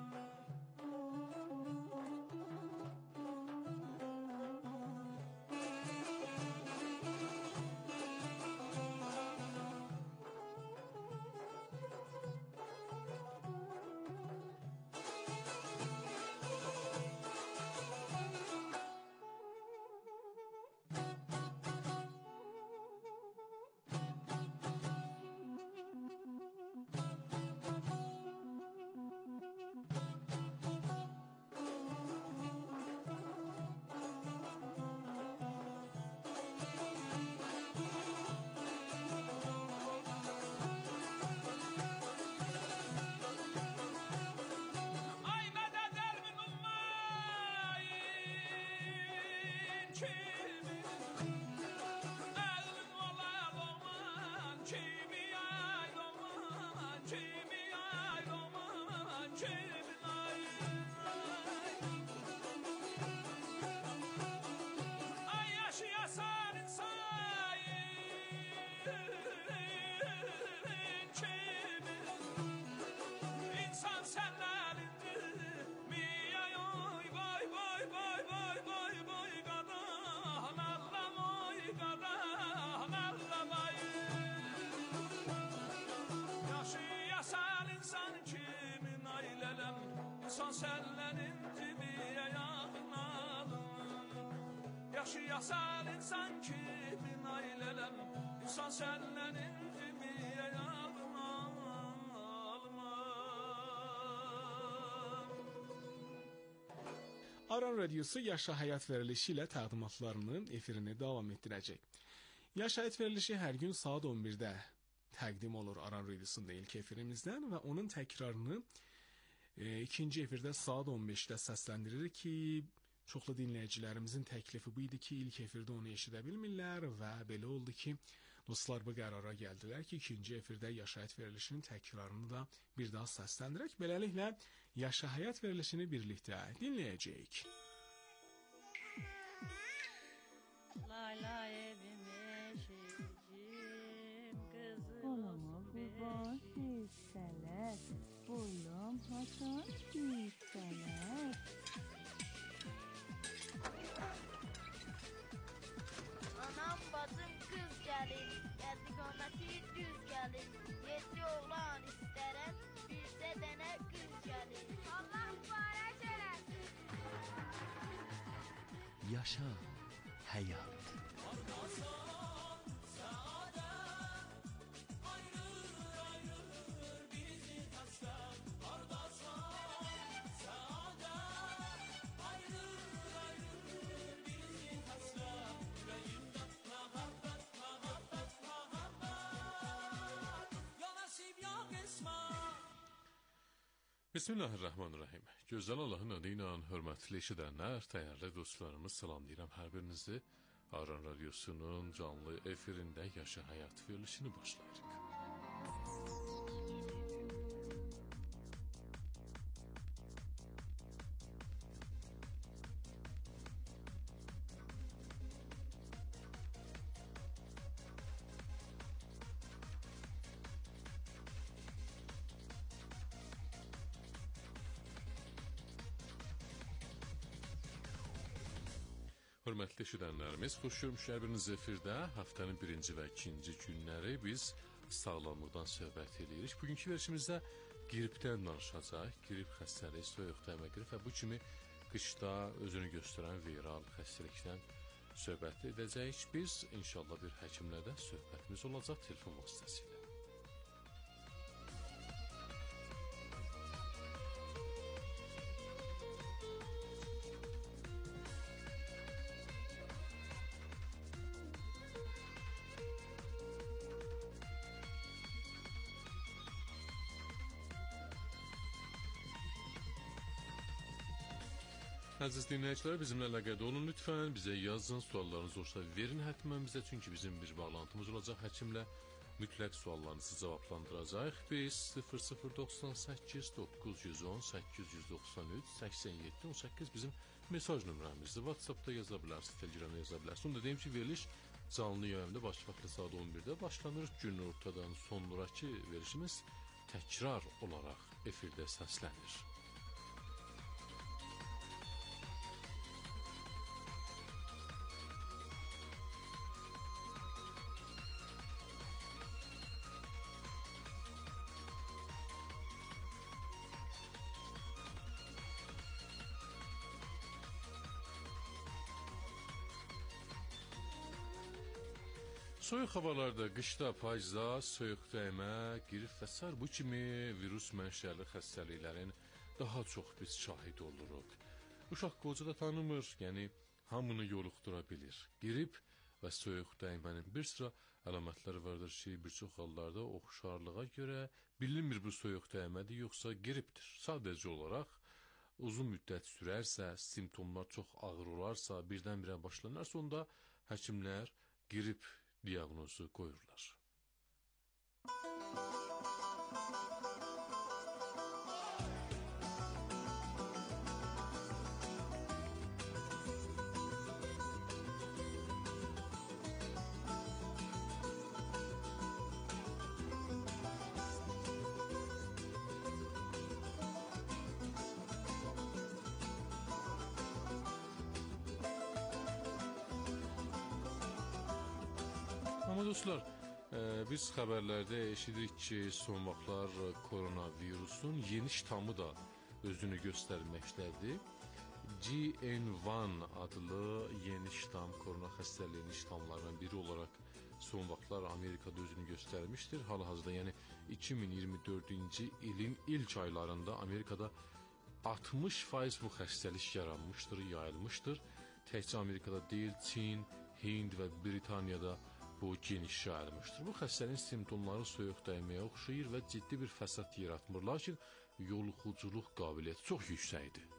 Yaşayasal insan kimin ailelem, insan senden incimiye yağmam. Aran Radyosu Yaşa Həyat verilişi ilə təqdimatlarını efirini davam etdirəcək. Yaşa Həyat verilişi hər gün saat 11-də təqdim olur Aran Radyosunda ilk efirimizdən və onun təkrarını ikinci efirdə saat 15-də səsləndiririk ki, çoxlu dinləyicilərimizin təklifi bu idi ki, ilk efirdə onu eşidə bilmirlər və belə oldu ki, dostlar bu qərara gəldilər ki, ikinci efirdə Yaşa Həyat verilişinin təkrarını da bir daha səsləndirək. Beləliklə, Yaşa Həyat verilişini birlikdə dinləyəcəyik. Lay lay evim eşicim, kızım beşik. Hisseler, buldum haçan hisseler. Anam bacım kız gelin, geldi kometi düz gelin. 7 oğlan isterem, birde dene kız gelin. Allah mübarek eylesin. Yaşa hayat. Bismillahirrahmanirrahim. Gözəl Allahın adı ilə hörmətli eşidənlər, dəyərli dostlarımız, salamlayıram hər birinizi. Aran Radyosu'nun canlı efirində Yaşa Həyat verilişini başlayırıq. Hörmətli eşidənlərimiz, xoş görmüşük hər biriniz efirdə. Həftənin birinci və ikinci günləri biz sağlamlıqdan söhbət edirik. Bugünkü verilişimizdə qripdən danışacaq. Qrip xəstəliyi, soyuq dəmə qrip və bu kimi qışda özünü göstərən viral xəstəlikdən söhbət edəcəyik. Biz inşallah bir həkimlə də söhbətimiz olacaq telefon vasitəsilə. Əziz dinləyicilər, bizimlə əlaqədə olun lütfən, bizə yazın, suallarınız olsa verin həttəmən bizə, çünki bizim bir bağlantımız olacaq həkimlə, mütləq suallarınızı cavablandıracaq. Biz 0098 910 893 87 18 bizim mesaj nömrəmizdir. WhatsAppda yaza bilərsiniz, Telegramda yaza bilərsiniz. Onu da deyim ki, veriliş Canlı yayımda baş vaxtı saat 11-də başlanır. Gün ortadan sonraki verişimiz təkrar olaraq efirdə səslənir. Soyuq havalarda, qışda, payızda, soyuq dəymə, qrip və sair bu kimi virus mənşəli xəstəliklərin daha çox biz şahid oluruq. Uşaq qoca da tanımır, yəni hamını yoluxdura bilir. Qrip və soyuq dəymənin bir sıra əlamətləri vardır ki, bir çox hallarda oxşarlığa görə bilinmir bu soyuq dəymədir, yoxsa qripdir. Sadəcə olaraq uzun müddət sürərsə, simptomlar çox ağır olarsa, birdən-birə başlanarsa, onda həkimlər qrip diaqnozu qoyurlar. Amma dostlar, biz xəbərlərdə eşidirik ki, son vaxtlar koronavirusun yeni ştamı da özünü göstərməkdədir. GN1 adlı yeni ştam korona xəstəliyinin ştamlarından biri olaraq son vaxtlar Amerikada özünü göstərmişdir. Hal-hazırda, yəni 2024-cü ilin ilk aylarında Amerikada 60% bu xəstəlik yaranmışdır, yayılmışdır. Təkcə Amerikada deyil, Çin, Hind və Britaniyada bu geniş yayılmışdır. Bu xəstəliyin simptomları soyuq dəyməyə oxşayır və ciddi bir fəsad yaratmır. Lakin yoluxuculuq qabiliyyəti çox yüksəkdir.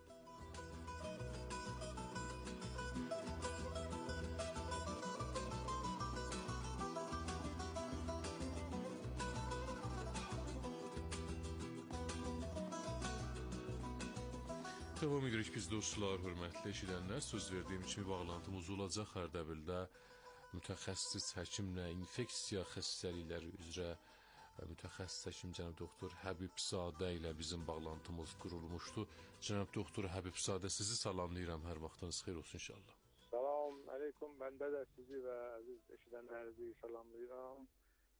Devam edirik biz dostlar, hörmətli eşidənlər. Söz verdiyim kimi bağlantımız olacaq Ərdəbildə mütəxəssis həkimlə infeksiya xəstəlikləri üzrə mütəxəssis həkim cənab doktor Həbibzadə ilə bizim bağlantımız qurulmuşdu. Cənab doktor Həbibzadə, sizi salamlayıram, hər vaxtınız xeyir olsun inşallah. Salam əleykum, mən də sizi və əziz eşidənlərinizi salamlayıram.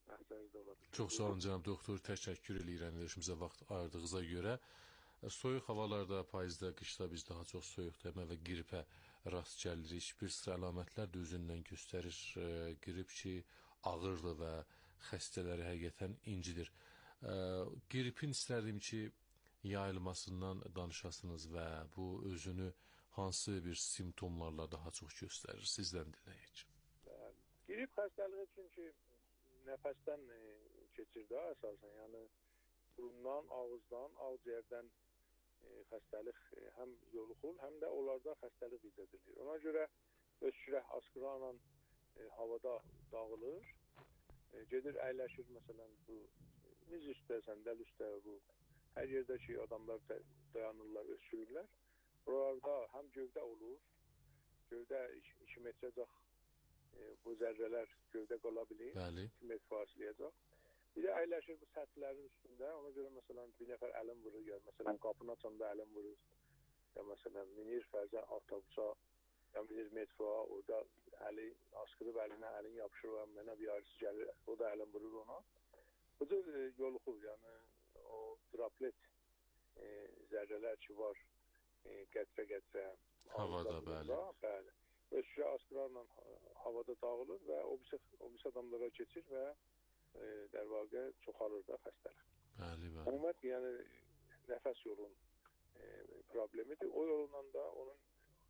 Çox sağ olun cənab doktor, təşəkkür edirəm verişimizə vaxt ayırdığınıza görə. Soyuq havalarda, payızda, qışda biz daha çox soyuq dəymə və qripə rast gəlirik. Bir sıra əlamətlər də özündən göstərir. Qrip ki, ağırdır və xəstələri həqiqətən incidir. Qripin istərdim ki, yayılmasından danışasınız və bu özünü hansı bir simptomlarla daha çox göstərir? Sizdən dinləyək. Qrip xəstəliyi çünki nəfəsdən keçir də əsasən. Yəni burundan, ağızdan, ağciyərdən xəstəlik həm yoluxur, həm də onlarda xəstəlik izah edilir. Ona görə öskürək askılarla havada dağılır. Gedir, əyləşir, məsələn, bu niz üstə, səndəl üstə, bu hər yerdə ki, adamlar dayanırlar, öskürürlər. Oralarda həm gövdə olur, gövdə 2 metrəcək bu zərrələr gövdə qala bilir, 2 metr fasiləyə. Bir də əyləşir bu səthlərin üstündə, ona görə məsələn bir nəfər əlin vurur, ya məsələn qapını açanda əlin vurur, ya məsələn minir fərzən avtobusa, ya minir metroya, orada əli askırıb əlinə, əlin yapışır və mənə bir ayrısı gəlir, o da əlin vurur ona. Bu cür yoluxur, yəni o droplet zərrələr ki var, qətrə-qətrə havada, bəli. Öskürək askılarla havada dağılır və o birisi adamlara keçir və dərvaqə çoxalır da xəstəlik. Bəli, bəli. Ümumət, yəni nəfəs yolunun problemidir. O yolla da onun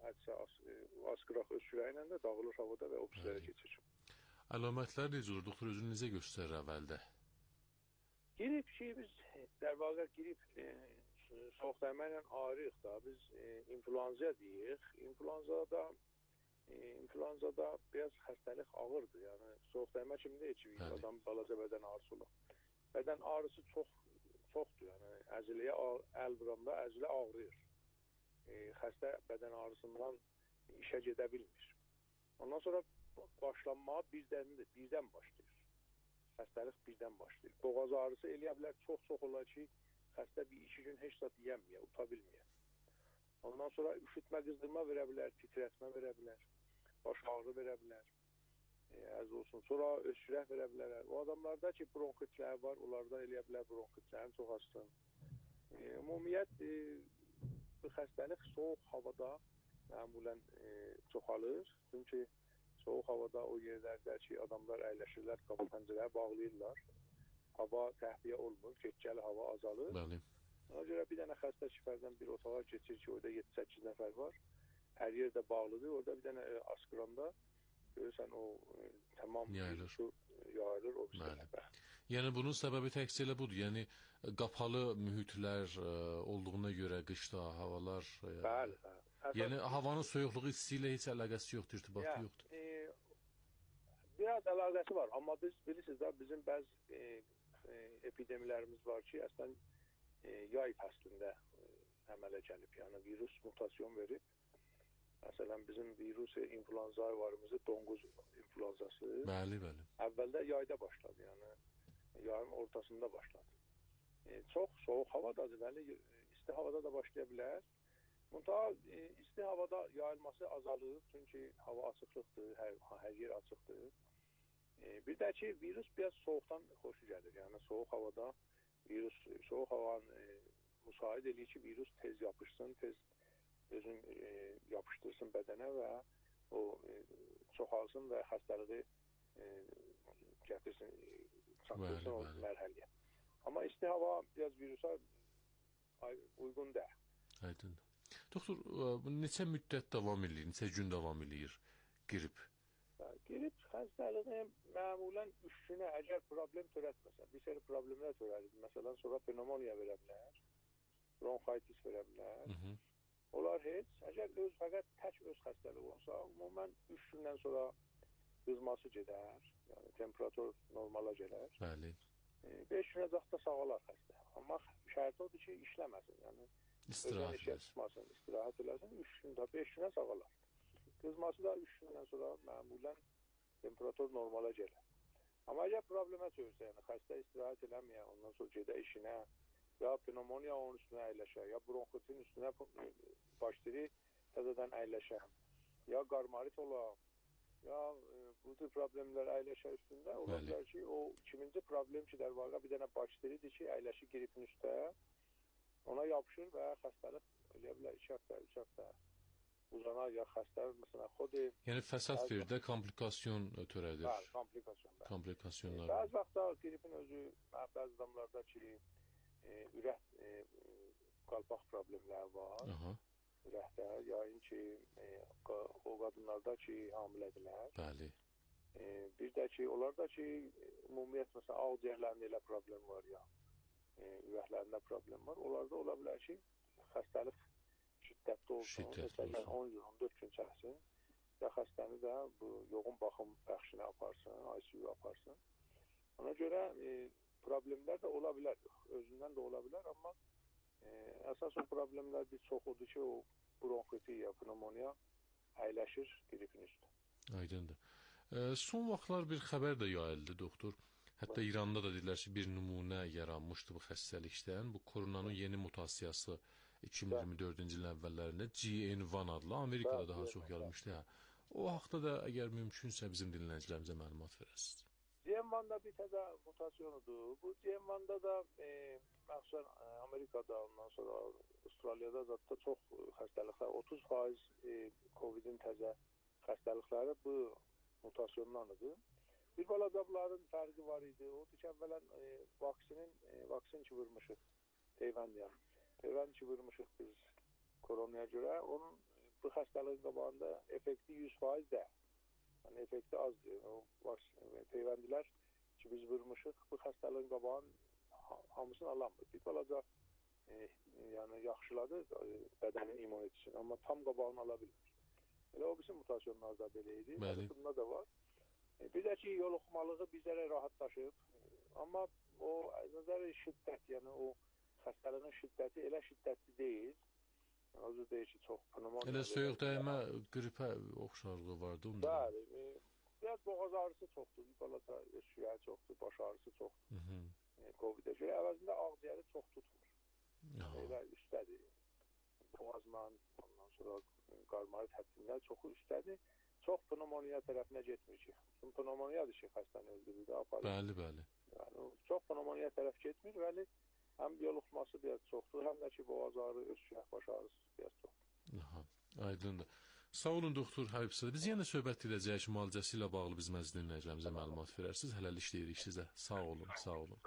askıraq öskürəyi ilə də dağılır havada və o birisilərə keçir. Əlamətlər necə olur? Doktor özünü necə göstərir əvvəldə? Qrip ki, biz dərvaqə qrip soğuk dəyməklə ağrıyıq da. Biz influenza deyik. İnfluenzada biraz xəstəlik ağırdır. Yəni soğuk dəymə kimdə heç bir adam balaca bədən ağrısı olur. Bədən ağrısı çoxdur. Yəni əziliyə əl vuranda əzilə ağrıyır. Xəstə bədən ağrısından işə gedə bilmir. Ondan sonra başlanmağa birdən başlayır. Xəstəlik birdən başlayır. Boğaz ağrısı eləyə bilər, çox olar ki, xəstə bir 2 gün heç zat yeyəməyə, uta bilməyə. Ondan sonra üşütmə, qızdırma verə bilər, titrətmə verə bilər, baş ağrı verə bilər. Əz olsun. Sonra öskürək verə bilər. O adamlarda ki, bronxitlər var, onlarda eləyə bilər bronxitlərin çox açsın. Ümumiyyət, bu xəstəlik soğuk havada məmulən çoxalır. Çünki soğuk havada o yerlərdə ki, adamlar əyləşirlər, qapı pəncərəyə bağlayırlar. Hava təxliyə olmur, keçəli hava azalır. Bəli. Ona görə bir dənə xəstə şifərdən bir otağa keçir ki, orada 7-8 nəfər var. Hər yer də bağlıdır. Orada bir dənə askıranda görürsən o tamam yayılır o bir. Yəni bunun səbəbi təkcə elə budur. Yəni qapalı mühitlər olduğuna görə qışda havalar bəli. Yəni havanın soyuqluğu isti ilə heç əlaqəsi yoxdur, irtibatı yoxdur. Biraz əlaqəsi var, amma biz bilirsiniz də bizim bəzi epidemiyalarımız var ki, əslən yay fəslində əmələ gəlib. Yəni virus mutasyon verib. Məsələn, bizim virus influenza varımızı donquz influenzası. Bəli. Əvvəldə yayda başladı, yəni yayın ortasında başladı. Çox soğuk havadadır, bəli, isti havada da başlaya bilər. Mutlaka isti havada yayılması azalır, çünki hava açıqlıqdır, hər yer açıqdır. Bir də ki, virus biraz soğukdan xoşu gəlir. Yəni soğuk havada virus, soğuk havanın müsait edir ki, virus tez yapışsın, tez özün yapıştırsın bədənə və o çoxalsın və xəstəliyi gətirsin, çatdırsın o mərhələyə. Amma isti hava biraz virusa uyğun deyil. Aydındır. Doktor, neçə müddət davam edir, neçə gün davam edir qrip? Qrip xəstəliyi məmulən 3 günə əgər problem törətməsə, bir seri problemlər törədir. Məsələn, sonra pnevmoniya verə bilər, bronxitis verə bilər. Onlar heç, əgər fəqət tək öz xəstəliyi olsa, ümumən 3 gündən sonra qızması gedər, yəni temperatur normala gələr. Bəli. 5 günə da sağalar xəstə. Amma şərt odur ki, işləməsin, yəni istirahət eləsin, 3 gündə, 5 günə sağalar. Qızması da 3 gündən sonra məmulən temperatur normala gələr. Amma əgər problemə çözsə, yəni xəstə istirahət eləməyə, ondan sonra gedə işinə, ya pnevmoniya onun üstünə əyləşər, ya bronxitin üstünə bakteri təzədən əyləşər, ya qarmarit ola, ya bu tür problemlər əyləşər üstündə, ola bilər ki, o ikinci problem ki, dərvaqa bir dənə bakteridir ki, əyləşir gripin üstə, ona yapışır və xəstəlik eləyə bilər 2 həftə, 3 həftə uzanar, ya xəstəlik məsələn xodi. Yəni fəsad verir də, komplikasyon törədir. Bəli, komplikasyonlar. Bəzi vaxtda gripin özü, bəzi adamlarda ki, ürək qalpaq problemləri var. Ürəkdə, yayın ki, o qadınlarda ki, hamilədirlər. Bəli. Bir də ki, onlarda ki, ümumiyyət məsələn, ağciyərlərində elə problem var ya, ürəklərində problem var. Onlarda ola bilər ki, xəstəlik şiddətli olsun, məsələn 10 gün, 14 gün çəksin, ya xəstəni də bu yoğun baxım bəxşinə aparsın, ICU aparsın. Ona görə problemlər də ola bilər, özündən də ola bilər, amma əsas o problemlər bir çox odur ki, o bronxiti ya pnevmoniya əyləşir gripin üstü. Aydındır. Son vaxtlar bir xəbər də yayıldı, doktor. Hətta İranda da dedilər ki, bir nümunə yaranmışdı bu xəstəlikdən. Bu koronanın yeni mutasiyası 2024-cü ilin əvvəllərində GN1 adlı Amerikada daha çox yayılmışdı. O haqda da əgər mümkünsə bizim dinləyicilərimizə məlumat verəsiniz. GN1-da bir təzə mutasyonudur. Bu GN1-da da məxsusən Amerikada, ondan sonra Avustraliyada da çox xəstəliklər, 30% COVID-in təzə xəstəlikləri bu mutasyondanıdır. Bir balaca bunların fərqi var idi. Odur ki, əvvələn vaksin ki vurmuşuq Teyvan ki vurmuşuq biz koronaya görə. Onun bu xəstəliyin qabağında effekti 100% deyil. Yəni, effekti azdır. Teyvəndilər ki, biz vurmuşuq, bu xəstəliyin qabağın hamısını alamır. Bir balaca yəni, yaxşıladı bədənin immunitetini, amma tam qabağını ala bilmir. Elə o bizim mutasyonlarda belə idi. Bunda da var. Bir də ki, yoluxmalığı bizlərə rahatlaşıb. Amma o nəzəri şiddət, yəni o xəstəliyin şiddəti elə şiddətli deyil. Özü deyir ki, çox pnevmoniya. Elə soyuq dəymə qripə oxşarlığı vardı onda. Bəli. biraz boğaz ağrısı çoxdur, balaca öskürəyi çoxdur, baş ağrısı çoxdur. Covid-ə görə əvəzində ağciyəri çox tutmur. Elə üstədir. Boğazla, ondan sonra qarmarı xəttindən çoxu üstədir. Çox pnevmoniya tərəfinə getmir ki. Çünki pnevmoniyadır ki, xəstəni öldürür. Bəli, bəli. Yəni, çox pnevmoniya tərəf getmir, bəli, həm yoluxması biraz çoxdur, həm də ki, boğaz ağrı, öskürək, baş ağrısı biraz çoxdur. Aha, aydındır. Sağ olun, doktor Həbibzadə. Biz yenə söhbət edəcəyik müalicəsi ilə bağlı biz məzun dinləyicilərimizə məlumat verərsiniz. Hələlik deyirik sizə. Sağ olun, sağ olun.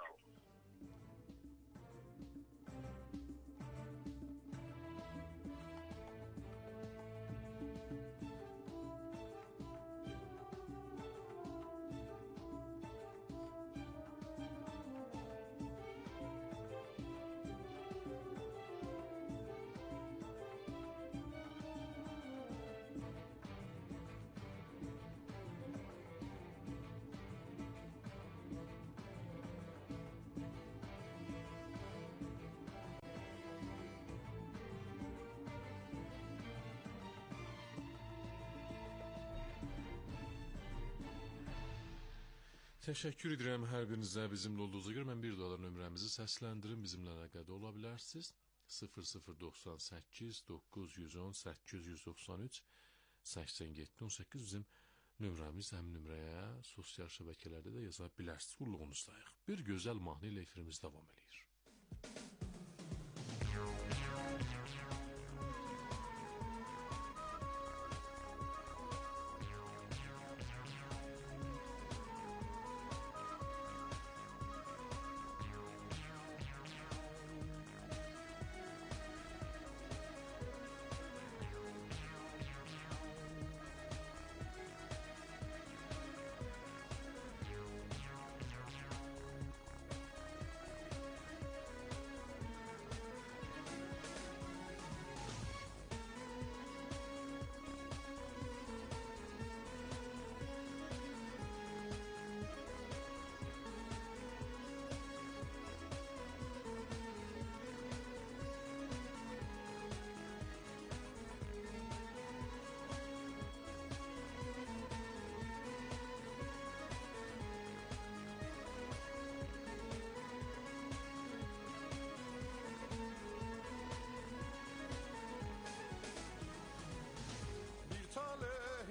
Təşəkkür edirəm hər birinizə bizimlə olduğunuza görə. Mən bir dolar nömrəmizi səsləndirim, bizimlə əlaqədə ola bilərsiniz. 0098 910 893 87 18 bizim nömrəmiz. Həmin nömrəyə sosial şəbəkələrdə də yaza bilərsiniz. Qulluğunuzdayıq. Bir gözəl mahnı ilə efirimiz davam edir.